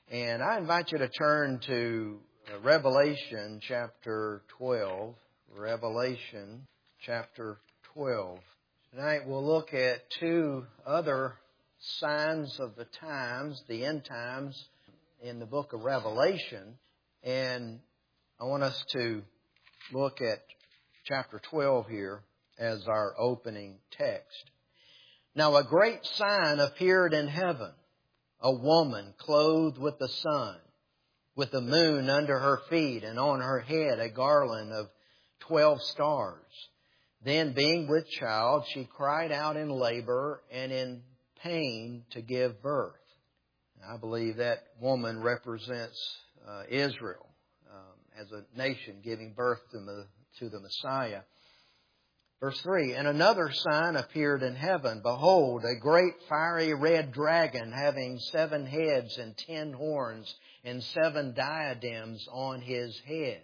And I invite you to turn to Revelation chapter 12. Revelation chapter 12. Tonight we'll look at two other signs of the times, the end times, in the book of Revelation. And I want us to look at chapter 12 here as our opening text. Now a great sign appeared in heaven, a woman clothed with the sun, with the moon under her feet, and on her head a garland of 12 stars. Then, being with child, she cried out in labor and in pain to give birth. I believe that woman represents Israel as a nation giving birth to the Messiah. Verse 3, and another sign appeared in heaven. Behold, a great fiery red dragon having 7 heads and 10 horns and 7 diadems on his heads.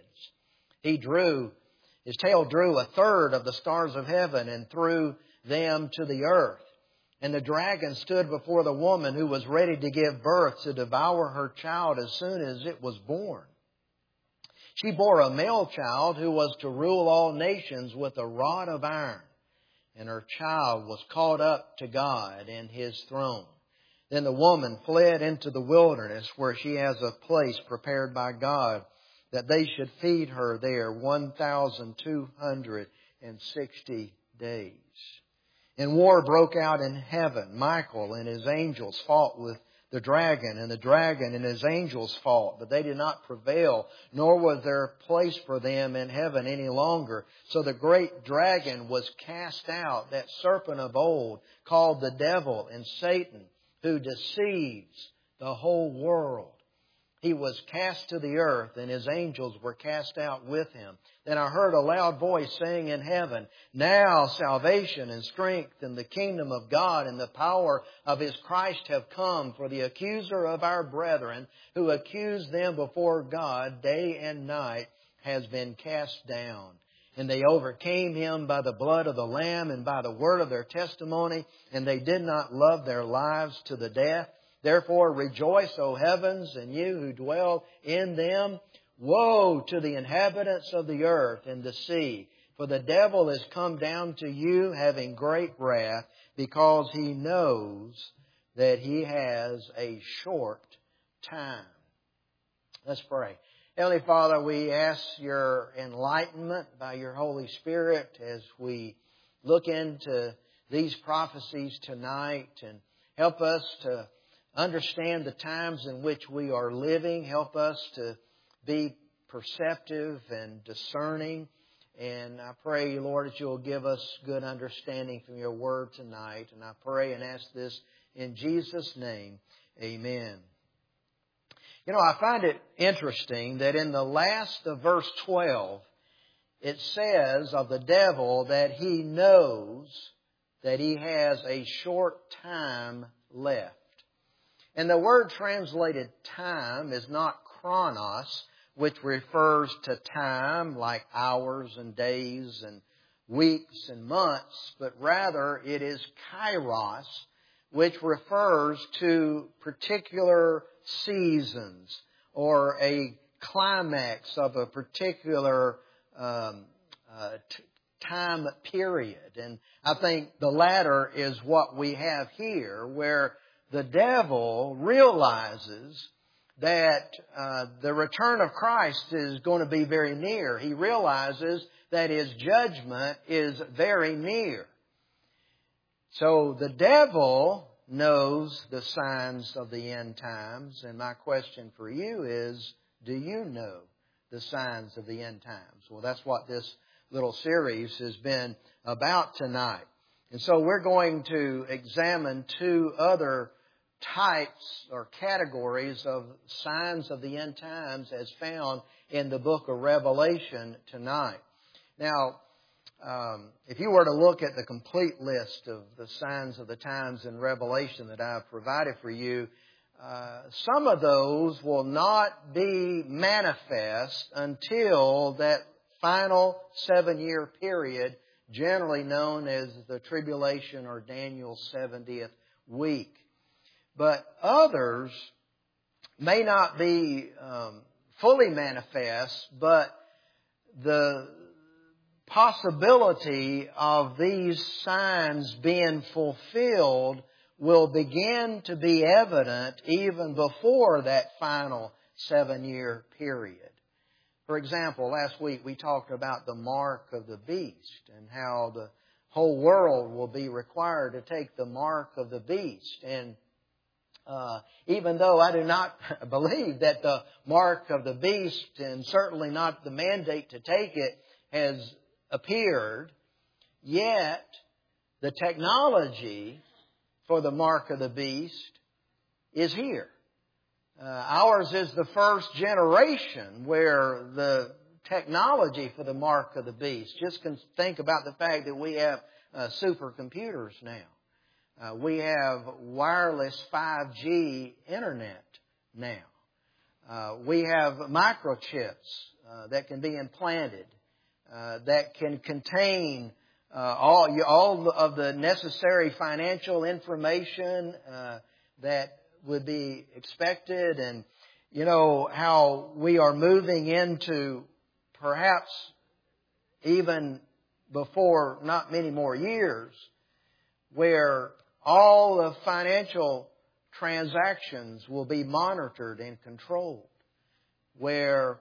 His tail drew a third of the stars of heaven and threw them to the earth. And the dragon stood before the woman who was ready to give birth to devour her child as soon as it was born. She bore a male child who was to rule all nations with a rod of iron. And her child was caught up to God and His throne. Then the woman fled into the wilderness where she has a place prepared by God, that they should feed her there 1,260 days. And war broke out in heaven. Michael and his angels fought with the dragon, and the dragon and his angels fought, but they did not prevail, nor was there place for them in heaven any longer. So the great dragon was cast out, that serpent of old, called the devil and Satan, who deceives the whole world. He was cast to the earth, and his angels were cast out with him. Then I heard a loud voice saying in heaven, now salvation and strength and the kingdom of God and the power of His Christ have come, for the accuser of our brethren, who accused them before God day and night, has been cast down. And they overcame him by the blood of the Lamb and by the word of their testimony, and they did not love their lives to the death. Therefore rejoice, O heavens, and you who dwell in them. Woe to the inhabitants of the earth and the sea, for the devil is come down to you having great wrath, because he knows that he has a short time. Let's pray. Heavenly Father, we ask Your enlightenment by Your Holy Spirit as we look into these prophecies tonight, and help us to understand the times in which we are living. Help us to be perceptive and discerning. And I pray, Lord, that You'll give us good understanding from Your Word tonight. And I pray and ask this in Jesus' name. Amen. You know, I find it interesting that in the last of verse 12, it says of the devil that he knows that he has a short time left. And the word translated time is not chronos, which refers to time like hours and days and weeks and months, but rather it is kairos, which refers to particular seasons or a climax of a particular time period. And I think the latter is what we have here, where the devil realizes that the return of Christ is going to be very near. He realizes that his judgment is very near. So the devil knows the signs of the end times. And my question for you is, do you know the signs of the end times? Well, that's what this little series has been about tonight. And so we're going to examine two other types or categories of signs of the end times as found in the book of Revelation tonight. Now, if you were to look at the complete list of the signs of the times in Revelation that I've provided for you, some of those will not be manifest until that final 7-year period, generally known as the tribulation or Daniel's 70th week. But others may not be fully manifest, but the possibility of these signs being fulfilled will begin to be evident even before that final 7-year period. For example, last week we talked about the mark of the beast and how the whole world will be required to take the mark of the beast. And even though I do not believe that the mark of the beast, and certainly not the mandate to take it, has appeared, yet the technology for the mark of the beast is here. Ours is the first generation where the technology for the mark of the beast. Just think about the fact that we have supercomputers now. We have wireless 5G internet now. We have microchips that can be implanted, that can contain all of the necessary financial information that would be expected. And you know how we are moving into perhaps even before not many more years where all the financial transactions will be monitored and controlled, where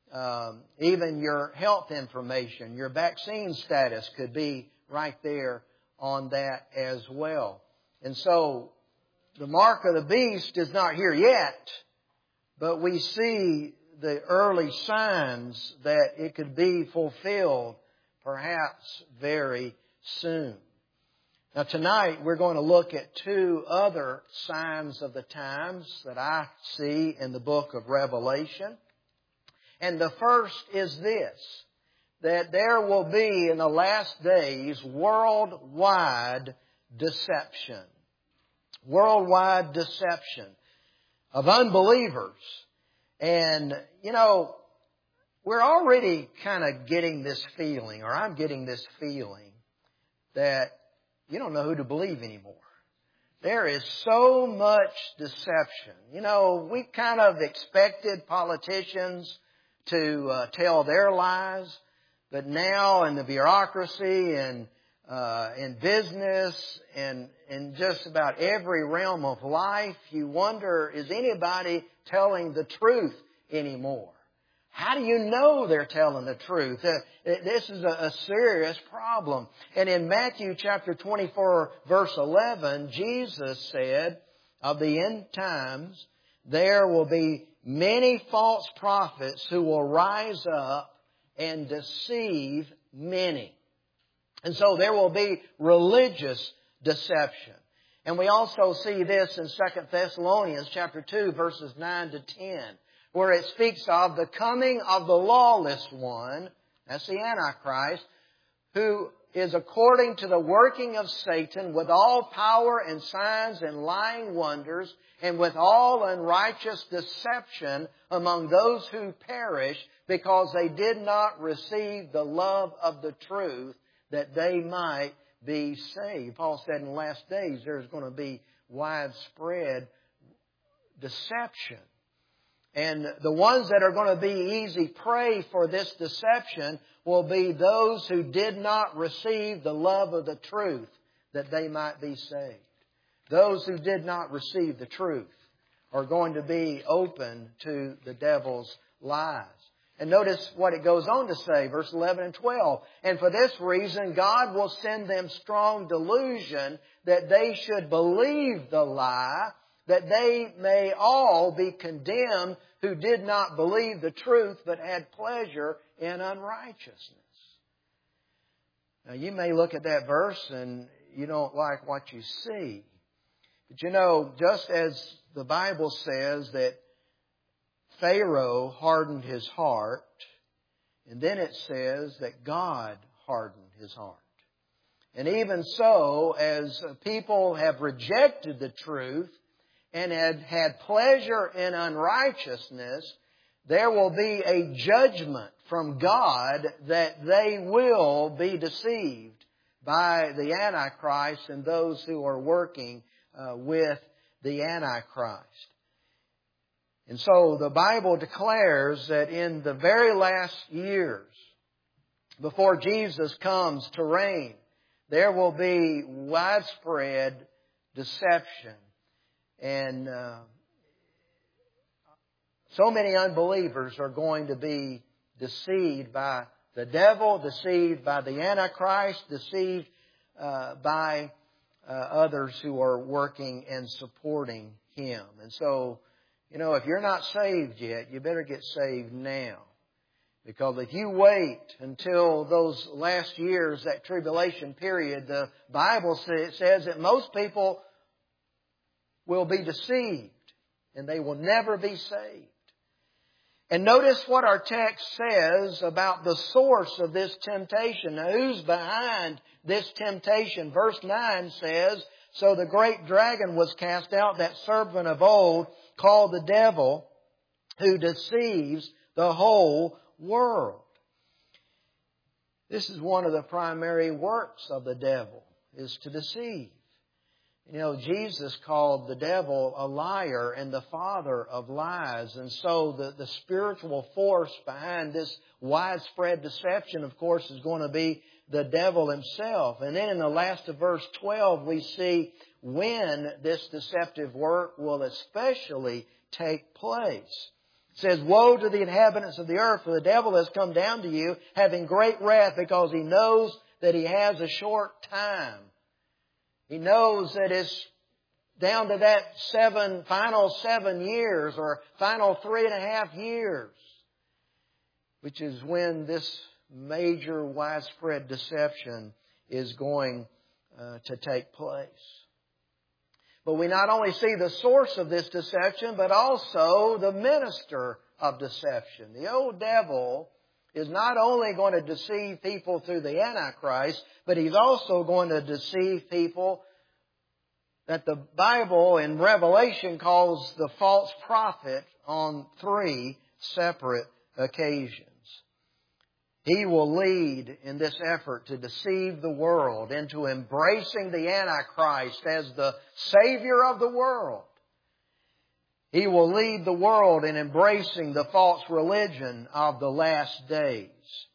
even your health information, your vaccine status could be right there on that as well. And so the mark of the beast is not here yet, but we see the early signs that it could be fulfilled perhaps very soon. Now tonight we're going to look at 2 other signs of the times that I see in the book of Revelation. And the first is this, that there will be in the last days worldwide deception. Worldwide deception of unbelievers. And, you know, we're already kind of getting this feeling, or I'm getting this feeling, that you don't know who to believe anymore. There is so much deception. You know, we kind of expected politicians to tell their lies, but now in the bureaucracy and in business and in just about every realm of life, you wonder, is anybody telling the truth anymore? How do you know they're telling the truth? This is a serious problem. And in Matthew chapter 24, verse 11, Jesus said, of the end times, there will be many false prophets who will rise up and deceive many. And so there will be religious deception. And we also see this in 2 Thessalonians chapter 2, verses 9 to 10, where it speaks of the coming of the lawless one, that's the Antichrist, who is according to the working of Satan with all power and signs and lying wonders and with all unrighteous deception among those who perish because they did not receive the love of the truth that they might be saved. Paul said in the last days there's going to be widespread deception. And the ones that are going to be easy prey for this deception will be those who did not receive the love of the truth that they might be saved. Those who did not receive the truth are going to be open to the devil's lies. And notice what it goes on to say, verse 11 and 12. And for this reason, God will send them strong delusion that they should believe the lie, that they may all be condemned who did not believe the truth but had pleasure in unrighteousness. Now you may look at that verse and you don't like what you see. But you know, just as the Bible says that Pharaoh hardened his heart, and then it says that God hardened his heart. And even so, as people have rejected the truth and had pleasure in unrighteousness, there will be a judgment from God that they will be deceived by the Antichrist and those who are working with the Antichrist. And so the Bible declares that in the very last years, before Jesus comes to reign, there will be widespread deception. And so many unbelievers are going to be deceived by the devil, deceived by the Antichrist, deceived by others who are working and supporting him. And so, if you're not saved yet, you better get saved now. Because if you wait until those last years, that tribulation period, the Bible says that most people will be deceived and they will never be saved. And notice what our text says about the source of this temptation. Now, who's behind this temptation? Verse 9 says, "So the great dragon was cast out, that serpent of old, called the devil, who deceives the whole world." This is one of the primary works of the devil, is to deceive. Jesus called the devil a liar and the father of lies. And so the spiritual force behind this widespread deception, of course, is going to be the devil himself. And then in the last of verse 12, we see when this deceptive work will especially take place. It says, "Woe to the inhabitants of the earth, for the devil has come down to you, having great wrath, because he knows that he has a short time." He knows that it's down to that final 7 years or final 3.5 years, which is when this major widespread deception is going to take place. But we not only see the source of this deception, but also the minister of deception. The old devil is not only going to deceive people through the Antichrist, but he's also going to deceive people that the Bible in Revelation calls the false prophet on 3 separate occasions. He will lead in this effort to deceive the world into embracing the Antichrist as the Savior of the world. He will lead the world in embracing the false religion of the last days.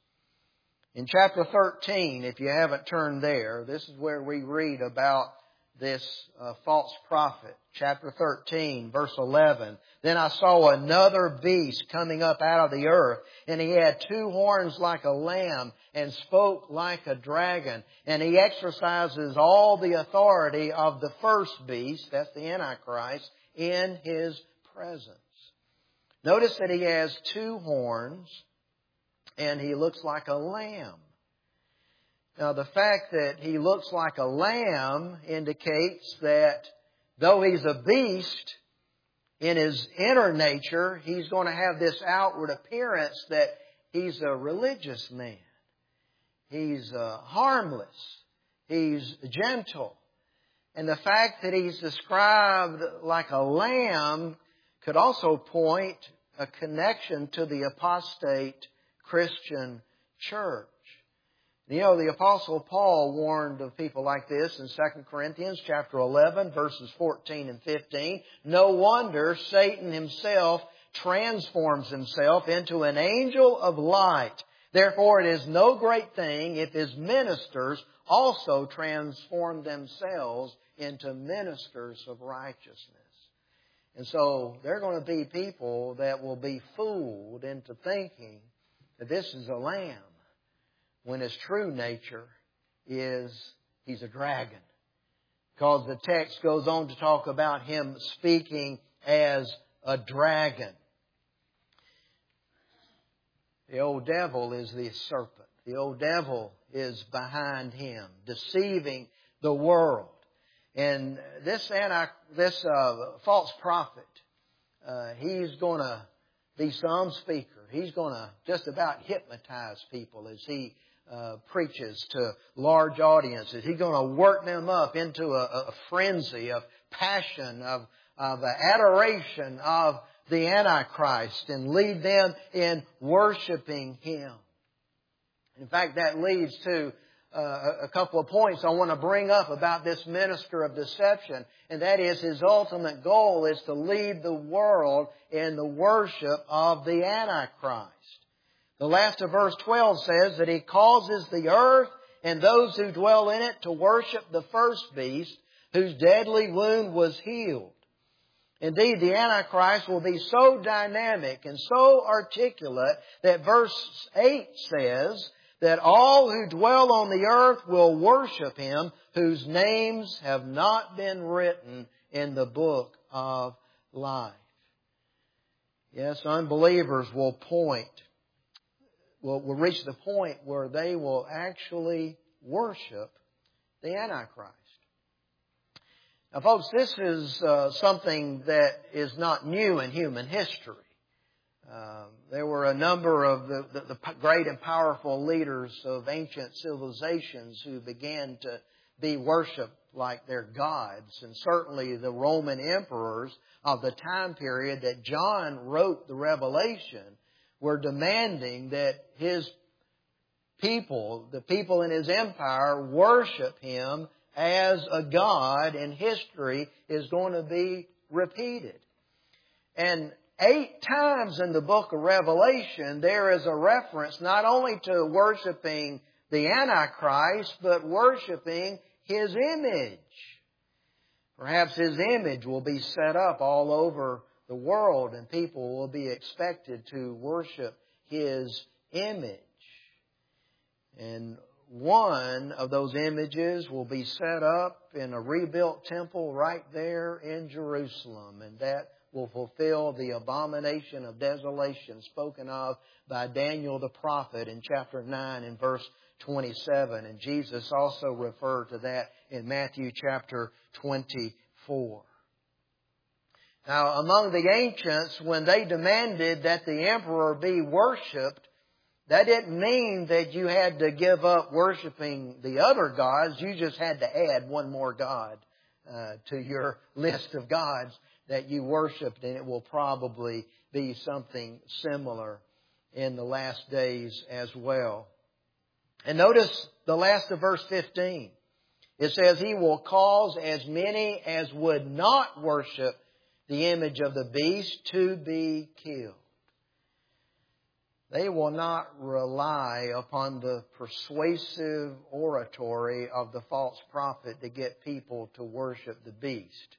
In chapter 13, if you haven't turned there, this is where we read about this false prophet. Chapter 13, verse 11. "Then I saw another beast coming up out of the earth, and he had 2 horns like a lamb, and spoke like a dragon. And he exercises all the authority of the first beast," that's the Antichrist, "in his presence." Notice that he has 2 horns, and he looks like a lamb. Now, the fact that he looks like a lamb indicates that though he's a beast, in his inner nature, he's going to have this outward appearance that he's a religious man. He's harmless. He's gentle. And the fact that he's described like a lamb could also point a connection to the apostate Christian church. The Apostle Paul warned of people like this in 2 Corinthians chapter 11, verses 14 and 15. "No wonder Satan himself transforms himself into an angel of light. Therefore it is no great thing if his ministers also transform themselves into ministers of righteousness." And so there are going to be people that will be fooled into thinking that this is a lamb, when his true nature is he's a dragon. Because the text goes on to talk about him speaking as a dragon. The old devil is the serpent. The old devil is behind him, deceiving the world. And this false prophet, he's going to be some speaker. He's going to just about hypnotize people as he preaches to large audiences. He's going to work them up into a frenzy of passion, of adoration of the Antichrist, and lead them in worshiping him. In fact, that leads to a couple of points I want to bring up about this minister of deception, and that is his ultimate goal is to lead the world in the worship of the Antichrist. The last of verse 12 says that he causes the earth and those who dwell in it to worship the first beast, whose deadly wound was healed. Indeed, the Antichrist will be so dynamic and so articulate that verse 8 says that all who dwell on the earth will worship Him, whose names have not been written in the book of life. Yes, unbelievers will reach the point where they will actually worship the Antichrist. Now, folks, this is something that is not new in human history. There were a number of the great and powerful leaders of ancient civilizations who began to be worshipped like their gods. And certainly the Roman emperors of the time period that John wrote the Revelation were demanding that his people, the people in his empire, worship him as a god, and history is going to be repeated. And 8 times in the book of Revelation, there is a reference not only to worshiping the Antichrist, but worshiping his image. Perhaps his image will be set up all over the world, and people will be expected to worship his image. And one of those images will be set up in a rebuilt temple right there in Jerusalem, and that will fulfill the abomination of desolation spoken of by Daniel the prophet in chapter 9 and verse 27. And Jesus also referred to that in Matthew chapter 24. Now, among the ancients, when they demanded that the emperor be worshipped, that didn't mean that you had to give up worshiping the other gods. You just had to add one more god to your list of gods that you worshiped, and it will probably be something similar in the last days as well. And notice the last of verse 15. It says, He will cause as many as would not worship the image of the beast to be killed. They will not rely upon the persuasive oratory of the false prophet to get people to worship the beast.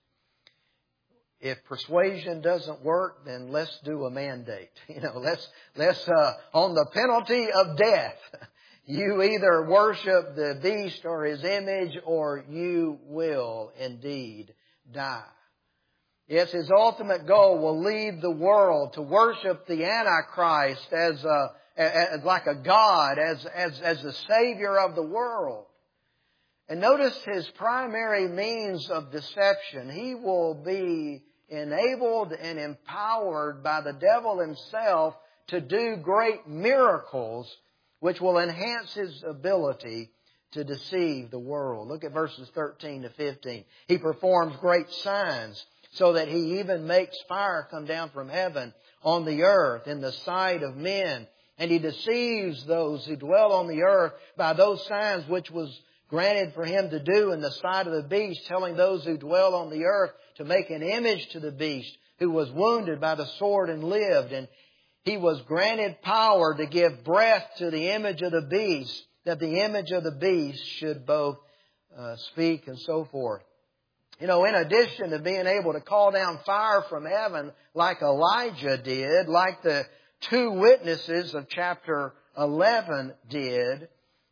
If persuasion doesn't work, then let's do a mandate. Let's on the penalty of death, you either worship the beast or his image, or you will indeed die. Yes, his ultimate goal will lead the world to worship the Antichrist as like a god, as the savior of the world. And notice his primary means of deception. He will be enabled and empowered by the devil himself to do great miracles, which will enhance his ability to deceive the world. Look at verses 13 to 15. He performs great signs, so that He even makes fire come down from heaven on the earth in the sight of men. And He deceives those who dwell on the earth by those signs which was granted for Him to do in the sight of the beast, telling those who dwell on the earth to make an image to the beast, who was wounded by the sword and lived. And He was granted power to give breath to the image of the beast, that the image of the beast should both speak and so forth. In addition to being able to call down fire from heaven like Elijah did, like the 2 witnesses of chapter 11 did,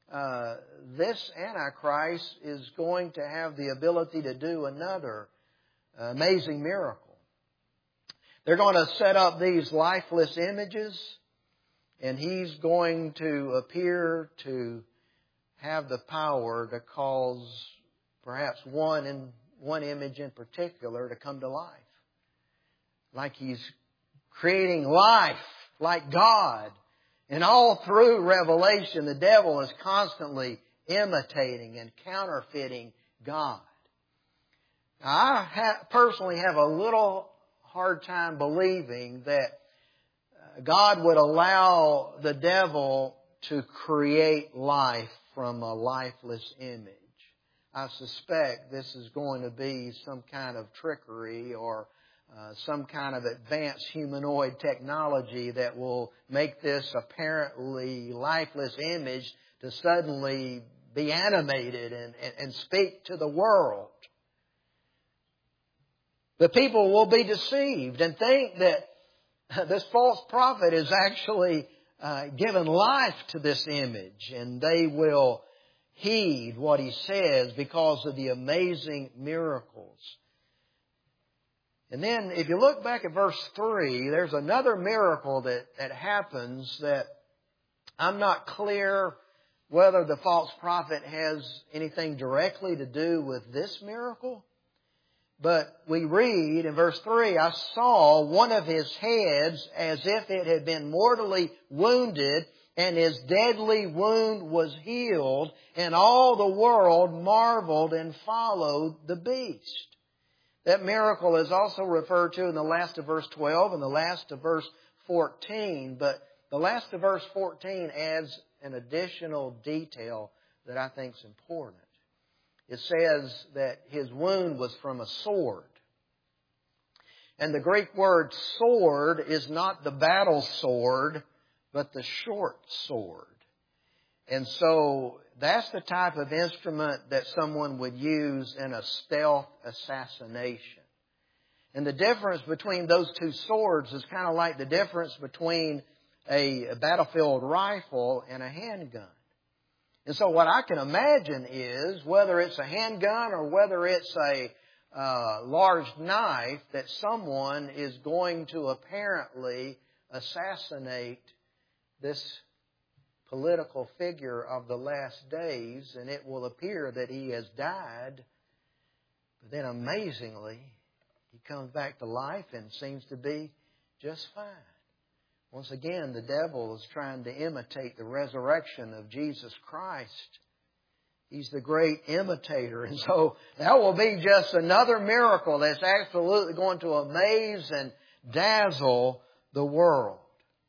this Antichrist is going to have the ability to do another amazing miracle. They're going to set up these lifeless images, and he's going to appear to have the power to cause perhaps one image in particular to come to life. Like he's creating life like God. And all through Revelation, the devil is constantly imitating and counterfeiting God. Now, I personally have a little hard time believing that God would allow the devil to create life from a lifeless image. I suspect this is going to be some kind of trickery or some kind of advanced humanoid technology that will make this apparently lifeless image to suddenly be animated and speak to the world. The people will be deceived and think that this false prophet is actually given life to this image, and they will heed what he says because of the amazing miracles. And then if you look back at verse 3, there's another miracle that happens that I'm not clear whether the false prophet has anything directly to do with this miracle. But we read in verse 3, I saw one of his heads as if it had been mortally wounded, and his deadly wound was healed, and all the world marveled and followed the beast. That miracle is also referred to in the last of verse 12 and the last of verse 14. But the last of verse 14 adds an additional detail that I think is important. It says that his wound was from a sword. And the Greek word sword is not the battle sword, but the short sword. And so that's the type of instrument that someone would use in a stealth assassination. And the difference between those two swords is kind of like the difference between a battlefield rifle and a handgun. And so what I can imagine is, whether it's a handgun or whether it's a large knife, that someone is going to apparently assassinate this political figure of the last days, and it will appear that he has died. But then amazingly, he comes back to life and seems to be just fine. Once again, the devil is trying to imitate the resurrection of Jesus Christ. He's the great imitator. And so that will be just another miracle that's absolutely going to amaze and dazzle the world.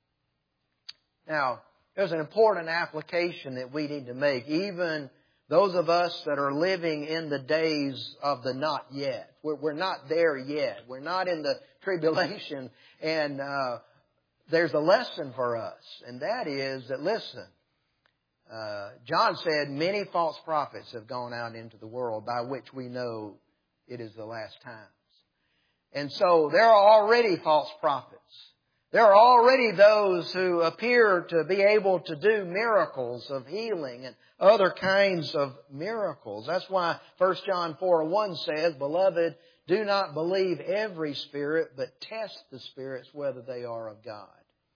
Now, there's an important application that we need to make, even those of us that are living in the days of the not yet. We're not there yet. We're not in the tribulation. And there's a lesson for us, and that is that, listen, John said many false prophets have gone out into the world, by which we know it is the last times. And so there are already false prophets. There are already those who appear to be able to do miracles of healing and other kinds of miracles. That's why 1 John 4:1 says, Beloved, do not believe every spirit, but test the spirits whether they are of God.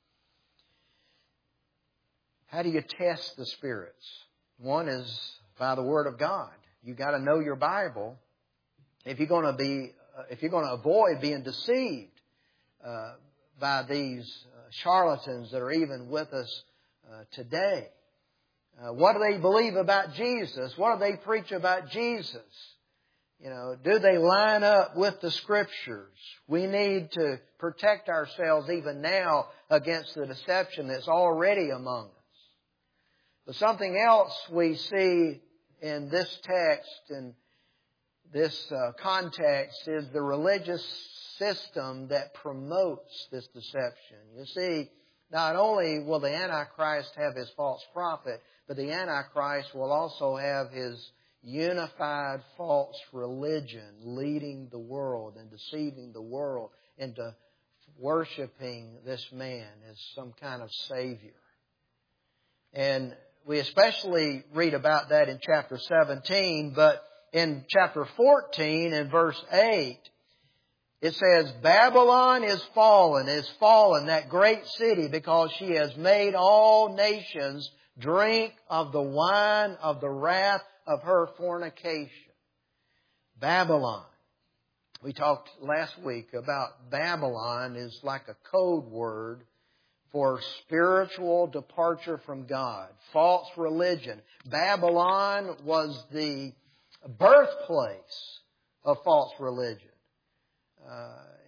How do you test the spirits? One is by the Word of God. You've got to know your Bible if you're going to avoid being deceived by these charlatans that are even with us today. What do they believe about Jesus? What do they preach about Jesus? Do they line up with the Scriptures? We need to protect ourselves even now against the deception that's already among us. But something else we see in this text and this context is the religious system that promotes this deception. You see, not only will the Antichrist have his false prophet, but the Antichrist will also have his unified false religion leading the world and deceiving the world into worshiping this man as some kind of Savior. And we especially read about that in chapter 17, but in chapter 14 and verse 8, it says, Babylon is fallen, that great city, because she has made all nations drink of the wine of the wrath of her fornication. Babylon. We talked last week about Babylon is like a code word for spiritual departure from God, false religion. Babylon was the birthplace of false religion.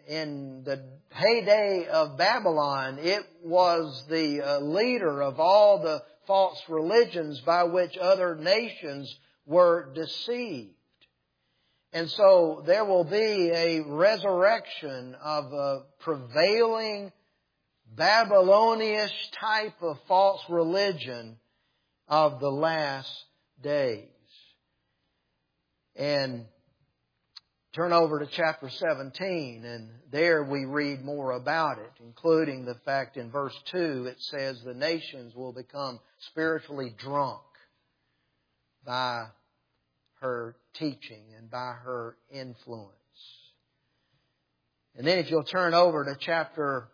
in the heyday of Babylon, it was the leader of all the false religions by which other nations were deceived. And so there will be a resurrection of a prevailing Babylonish type of false religion of the last days. And turn over to chapter 17, and there we read more about it, including the fact in verse 2 it says the nations will become spiritually drunk by her teaching and by her influence. And then if you'll turn over to chapter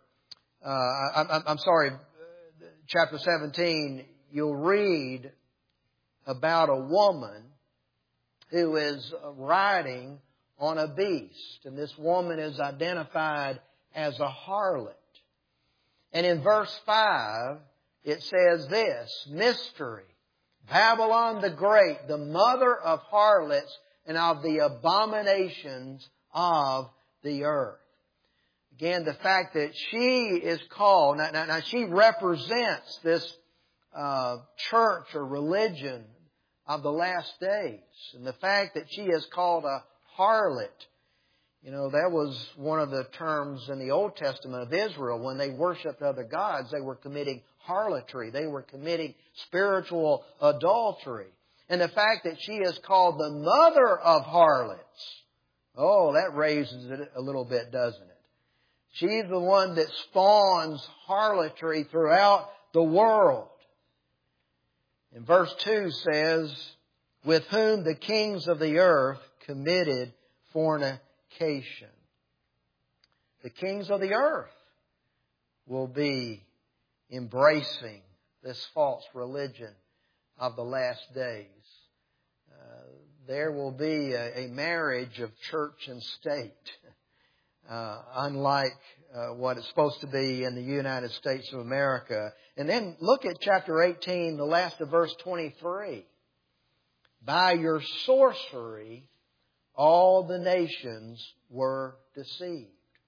17, you'll read about a woman who is riding on a beast. And this woman is identified as a harlot. And in verse 5, it says this, mystery, Babylon the Great, the mother of harlots and of the abominations of the earth. Again, the fact that she is called, now she represents this church or religion of the last days. And the fact that she is called a harlot, that was one of the terms in the Old Testament of Israel. When they worshipped other gods, they were committing harlotry. They were committing spiritual adultery. And the fact that she is called the mother of harlots, that raises it a little bit, doesn't it? She's the one that spawns harlotry throughout the world. And verse 2 says, with whom the kings of the earth committed fornication. The kings of the earth will be embracing this false religion of the last days. There will be a marriage of church and state, unlike what it's supposed to be in the United States of America. And then look at chapter 18, the last of verse 23. By your sorcery, all the nations were deceived.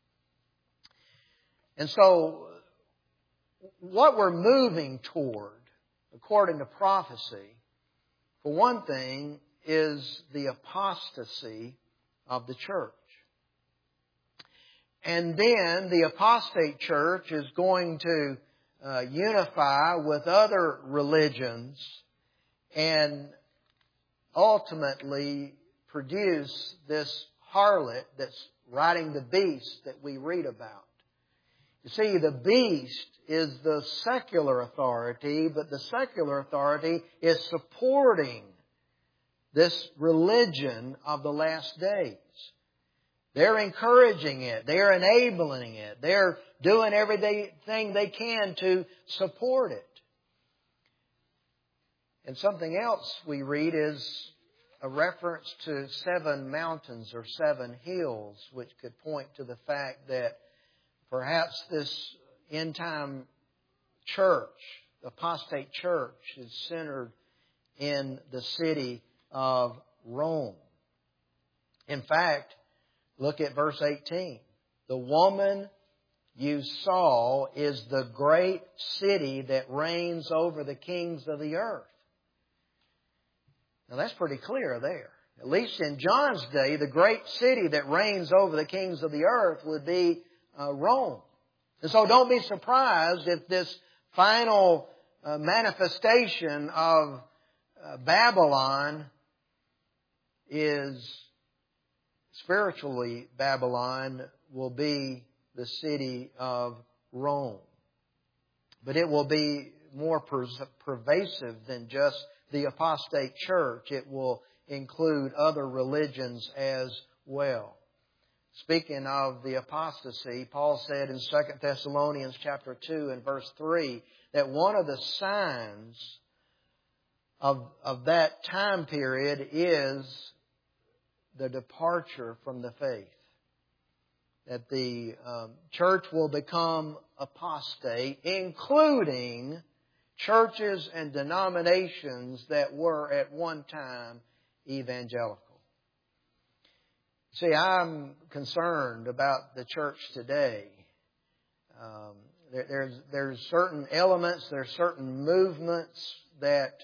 And so, what we're moving toward, according to prophecy, for one thing, is the apostasy of the church. And then the apostate church is going to unify with other religions and ultimately produce this harlot that's riding the beast that we read about. You see, the beast is the secular authority, but the secular authority is supporting this religion of the last days. They're encouraging it. They're enabling it. They're doing everything they can to support it. And something else we read is a reference to 7 mountains or 7 hills, which could point to the fact that perhaps this end-time church, apostate church, is centered in the city of Rome. In fact, look at verse 18. The woman you saw is the great city that reigns over the kings of the earth. Now that's pretty clear there. At least in John's day, the great city that reigns over the kings of the earth would be Rome. And so don't be surprised if this final manifestation of Babylon is spiritually Babylon will be the city of Rome. But it will be more pervasive than just the apostate church. It will include other religions as well. Speaking of the apostasy, Paul said in 2 Thessalonians chapter 2 and verse 3 that one of the signs of that time period is the departure from the faith. That the church will become apostate, including churches and denominations that were at one time evangelical. See, I'm concerned about the church today. There's certain elements, there's certain movements that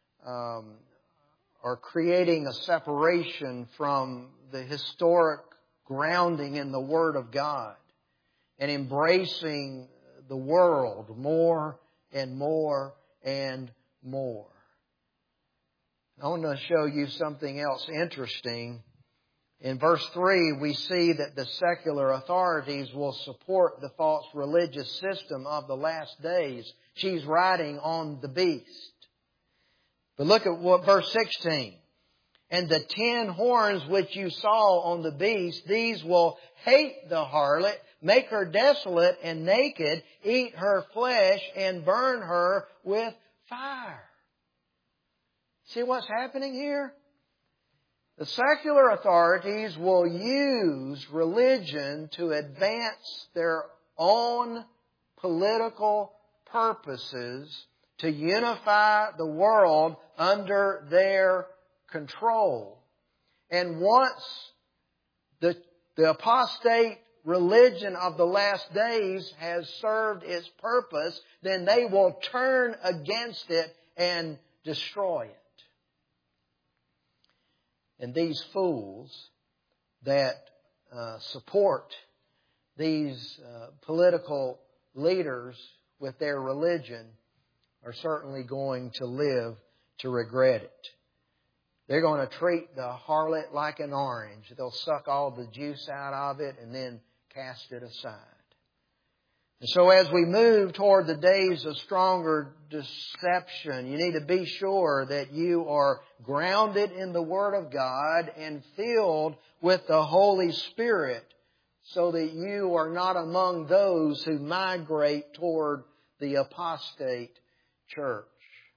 are creating a separation from the historic grounding in the Word of God and embracing the world more and more and more. I want to show you something else interesting. In verse 3, we see that the secular authorities will support the false religious system of the last days. She's riding on the beast. But look at what verse 16. And the 10 horns which you saw on the beast, these will hate the harlot, make her desolate and naked, eat her flesh, and burn her with fire. See what's happening here? The secular authorities will use religion to advance their own political purposes, to unify the world under their control. And once the apostate religion of the last days has served its purpose, then they will turn against it and destroy it. And these fools that support these political leaders with their religion are certainly going to live to regret it. They're going to treat the harlot like an orange. They'll suck all the juice out of it and then cast it aside. And so as we move toward the days of stronger deception, you need to be sure that you are grounded in the Word of God and filled with the Holy Spirit so that you are not among those who migrate toward the apostate church.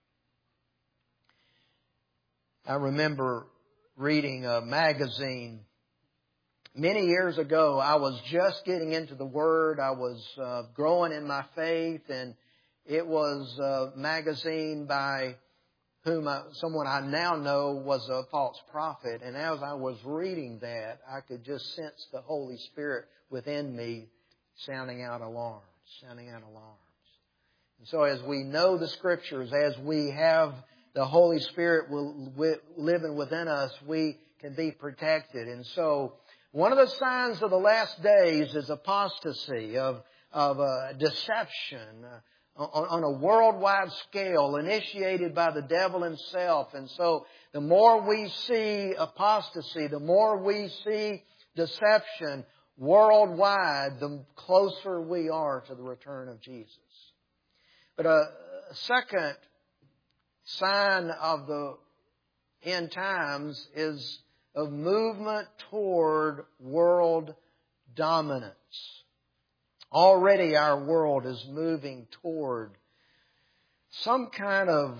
I remember reading a magazine many years ago. I was just getting into the Word. I was growing in my faith, and it was a magazine by someone I now know was a false prophet. And as I was reading that, I could just sense the Holy Spirit within me sounding out alarms. And so as we know the Scriptures, as we have the Holy Spirit living within us, we can be protected. And so one of the signs of the last days is apostasy, of deception on a worldwide scale initiated by the devil himself. And so the more we see apostasy, the more we see deception worldwide, the closer we are to the return of Jesus. But a second sign of the end times is of movement toward world dominance. Already our world is moving toward some kind of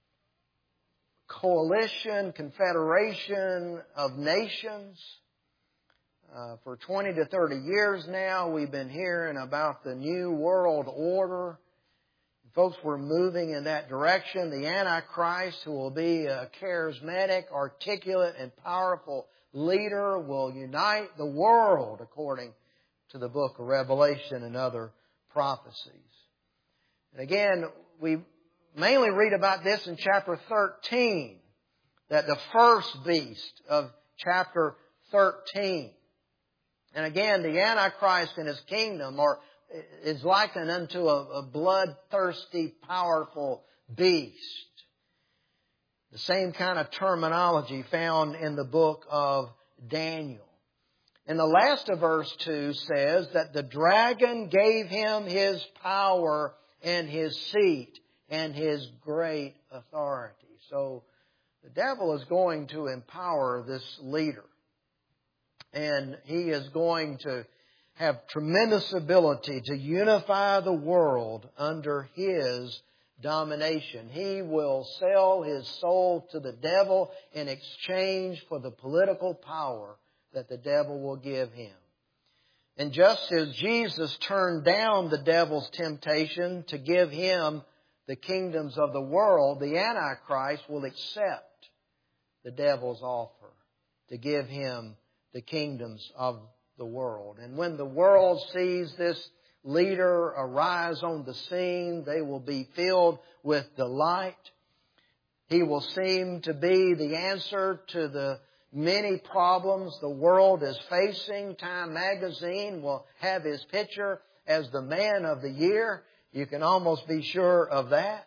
coalition, confederation of nations. For 20 to 30 years now, we've been hearing about the New World Order. Folks, we're moving in that direction. The Antichrist, who will be a charismatic, articulate, and powerful leader, will unite the world, according to the book of Revelation and other prophecies. And again, we mainly read about this in chapter 13, that the first beast of chapter 13. And again, the Antichrist and his kingdom is likened unto a bloodthirsty, powerful beast. The same kind of terminology found in the book of Daniel. And the last of verse 2 says that the dragon gave him his power and his seat and his great authority. So the devil is going to empower this leader. And he is going to have tremendous ability to unify the world under his domination. He will sell his soul to the devil in exchange for the political power that the devil will give him. And just as Jesus turned down the devil's temptation to give him the kingdoms of the world, the Antichrist will accept the devil's offer to give him the kingdoms of the world. And when the world sees this leader arise on the scene, they will be filled with delight. He will seem to be the answer to the many problems the world is facing. Time magazine will have his picture as the man of the year. You can almost be sure of that.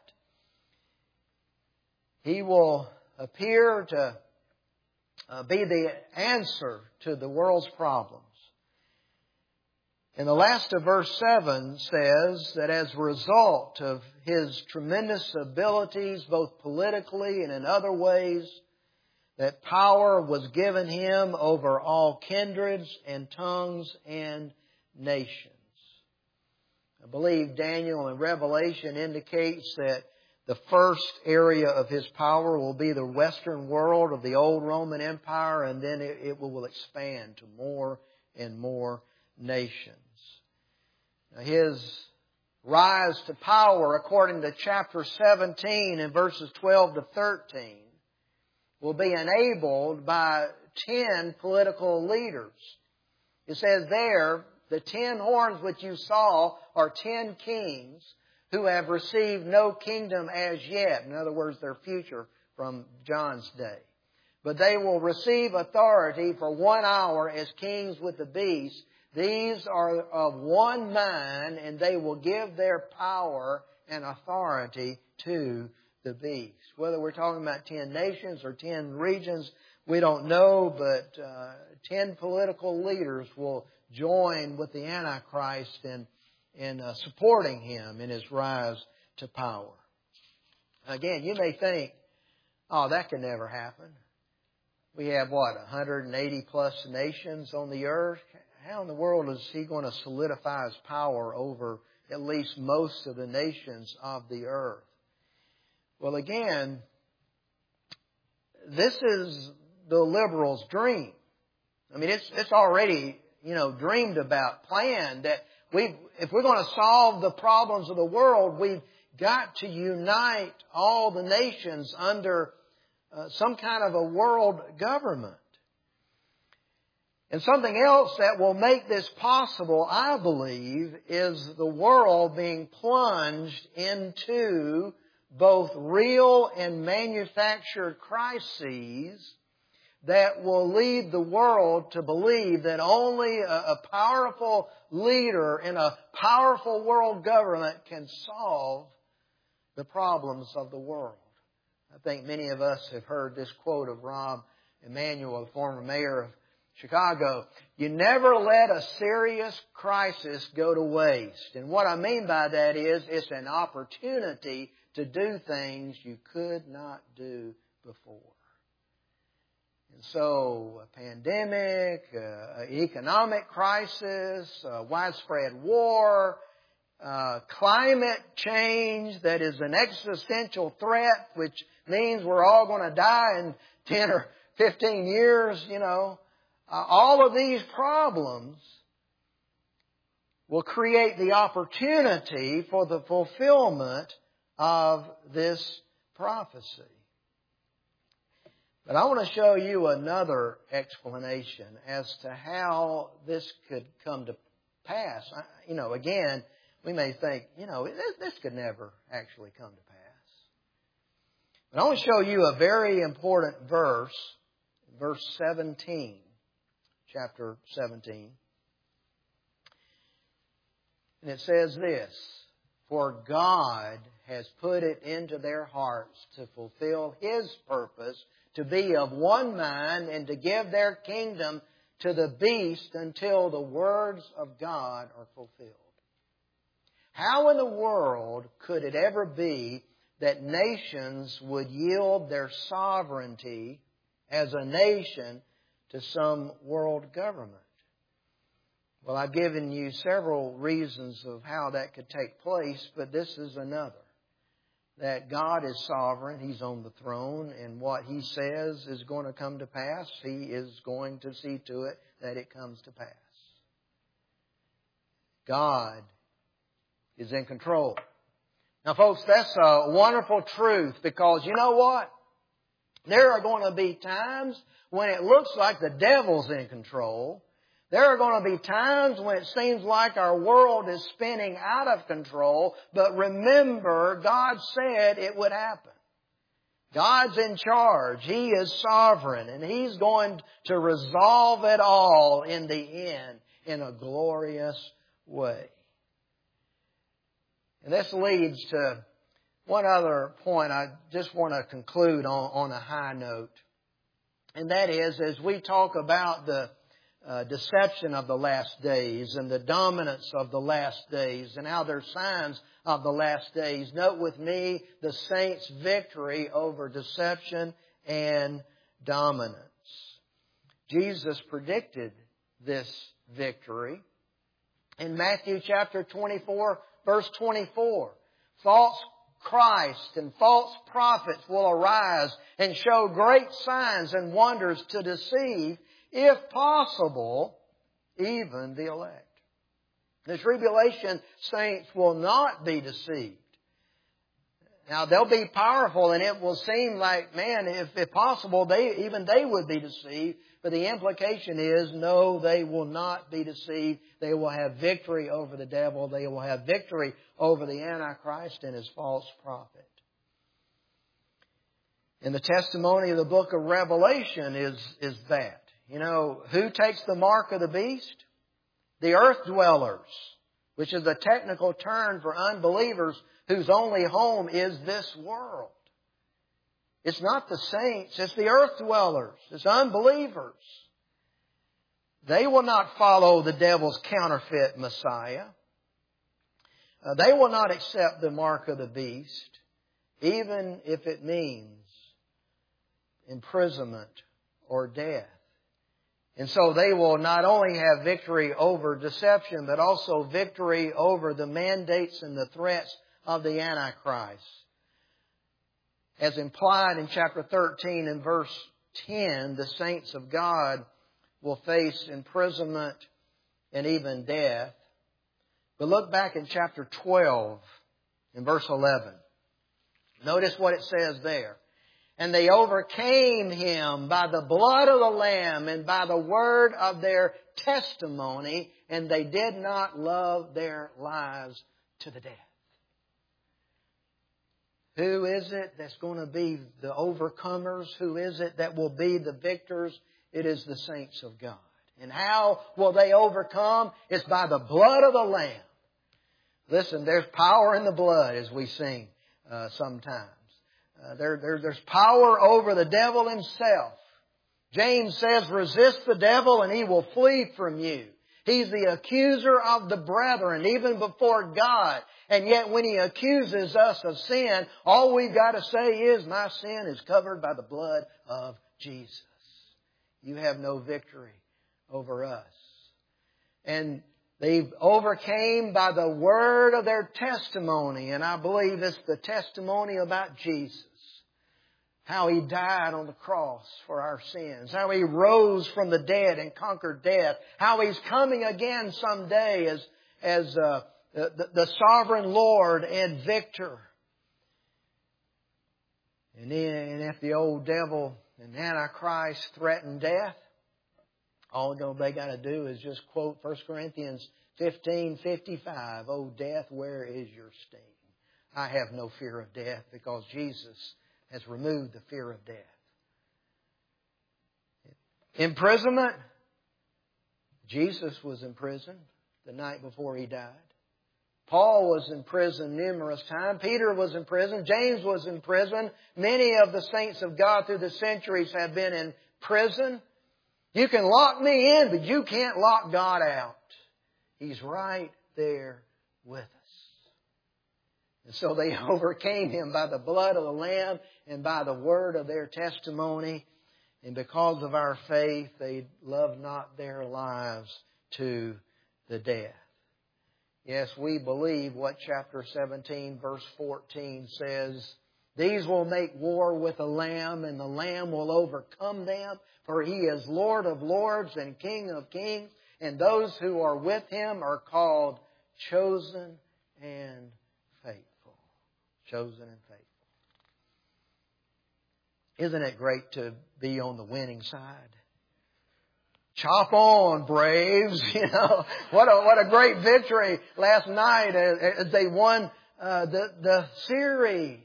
He will appear to be the answer to the world's problems. And the last of verse 7 says that as a result of His tremendous abilities, both politically and in other ways, that power was given Him over all kindreds and tongues and nations. I believe Daniel in Revelation indicates that the first area of His power will be the Western world of the old Roman Empire, and then it will expand to more and more nations. Now, His rise to power, according to chapter 17 and verses 12 to 13, will be enabled by 10 political leaders. It says there, the 10 horns which you saw are 10 kings who have received no kingdom as yet. In other words, their future from John's day. But they will receive authority for 1 hour as kings with the beast. These are of one mind, and they will give their power and authority to the beast. Whether we're talking about 10 nations or 10 regions, we don't know, but 10 political leaders will join with the Antichrist in supporting him in his rise to power. Again, you may think, oh, that could never happen. We have, 180 plus nations on the earth? How in the world is he going to solidify his power over at least most of the nations of the earth? Well, again, this is the liberal's dream. I mean, it's already, dreamed about, planned, that if we're going to solve the problems of the world, we've got to unite all the nations under some kind of a world government. And something else that will make this possible, I believe, is the world being plunged into both real and manufactured crises that will lead the world to believe that only a powerful leader in a powerful world government can solve the problems of the world. I think many of us have heard this quote of Rahm Emanuel, the former mayor of Chicago. You never let a serious crisis go to waste. And what I mean by that is it's an opportunity to do things you could not do before. And so a pandemic, an economic crisis, widespread war, climate change that is an existential threat, which means we're all going to die in 10 or 15 years, all of these problems will create the opportunity for the fulfillment of this prophecy. But I want to show you another explanation as to how this could come to pass. Again, we may think, this could never actually come to pass. But I want to show you a very important verse, verse 17, chapter 17. And it says this, "For God has put it into their hearts to fulfill His purpose, to be of one mind, and to give their kingdom to the beast until the words of God are fulfilled." How in the world could it ever be that nations would yield their sovereignty as a nation to some world government? Well, I've given you several reasons of how that could take place, but this is another. That God is sovereign, He's on the throne, and what He says is going to come to pass, He is going to see to it that it comes to pass. God is in control. Now, folks, that's a wonderful truth, because you know what? There are going to be times when it looks like the devil's in control. There are going to be times when it seems like our world is spinning out of control. But remember, God said it would happen. God's in charge. He is sovereign. And He's going to resolve it all in the end in a glorious way. And this leads to one other point I just want to conclude on a high note. And that is, as we talk about the deception of the last days and the dominance of the last days and how they're signs of the last days, note with me the saints' victory over deception and dominance. Jesus predicted this victory in Matthew chapter 24, verse 24. False Christ and false prophets will arise and show great signs and wonders to deceive, if possible, even the elect. The tribulation saints will not be deceived. Now, they'll be powerful, and it will seem like, man, if possible, they would be deceived. But the implication is, no, they will not be deceived. They will have victory over the devil. They will have victory over the Antichrist and his false prophet. And the testimony of the book of Revelation is that. You know, who takes the mark of the beast? The earth dwellers, which is a technical term for unbelievers whose only home is this world. It's not the saints, it's the earth dwellers, it's unbelievers. They will not follow the devil's counterfeit Messiah. They will not accept the mark of the beast, even if it means imprisonment or death. And so they will not only have victory over deception, but also victory over the mandates and the threats of the Antichrist. As implied in chapter 13 and verse 10, the saints of God will face imprisonment and even death. But look back in chapter 12 in verse 11. Notice what it says there. And they overcame him by the blood of the Lamb and by the word of their testimony, and they did not love their lives to the death. Who is it that's going to be the overcomers? Who is it that will be the victors? It is the saints of God. And how will they overcome? It's by the blood of the Lamb. Listen, there's power in the blood, as we sing sometimes. There's power over the devil himself. James says, resist the devil and he will flee from you. He's the accuser of the brethren, even before God. And yet when he accuses us of sin, all we've got to say is, my sin is covered by the blood of Jesus. You have no victory over us. And they overcame by the word of their testimony. And I believe it's the testimony about Jesus. How He died on the cross for our sins. How He rose from the dead and conquered death. How He's coming again someday as the sovereign Lord and victor. And if the old devil and Antichrist threaten death, all they got to do is just quote 1 Corinthians 15:55. Oh, death, where is your sting? I have no fear of death because Jesus has removed the fear of death. Imprisonment. Jesus was imprisoned the night before He died. Paul was in prison numerous times. Peter was in prison. James was in prison. Many of the saints of God through the centuries have been in prison. You can lock me in, but you can't lock God out. He's right there with us. And so they overcame Him by the blood of the Lamb and by the word of their testimony. And because of our faith, they loved not their lives to the death. Yes, we believe what chapter 17, verse 14 says. These will make war with the Lamb, and the Lamb will overcome them. For He is Lord of lords and King of kings. And those who are with Him are called chosen and faithful. Chosen and faithful. Isn't it great to be on the winning side? Chop on, Braves! You know, what a great victory last night as they won the series.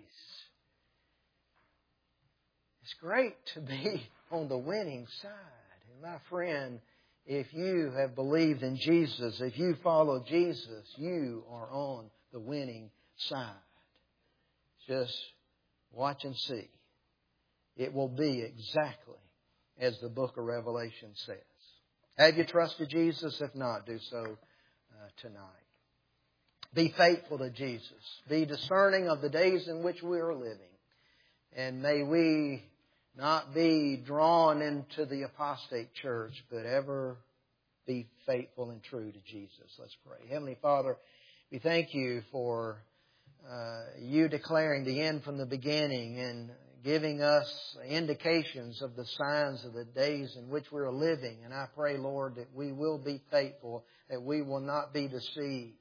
It's great to be on the winning side. And my friend, if you have believed in Jesus, if you follow Jesus, you are on the winning side. Just watch and see. It will be exactly as the book of Revelation says. Have you trusted Jesus? If not, do so tonight. Be faithful to Jesus. Be discerning of the days in which we are living. And may we not be drawn into the apostate church, but ever be faithful and true to Jesus. Let's pray. Heavenly Father, we thank You for You declaring the end from the beginning and giving us indications of the signs of the days in which we are living. And I pray, Lord, that we will be faithful, that we will not be deceived.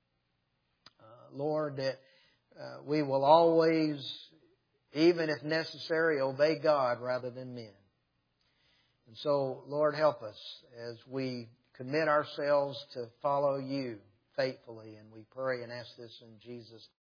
Lord, that we will always, even if necessary, obey God rather than men. And so, Lord, help us as we commit ourselves to follow You faithfully. And we pray and ask this in Jesus' name.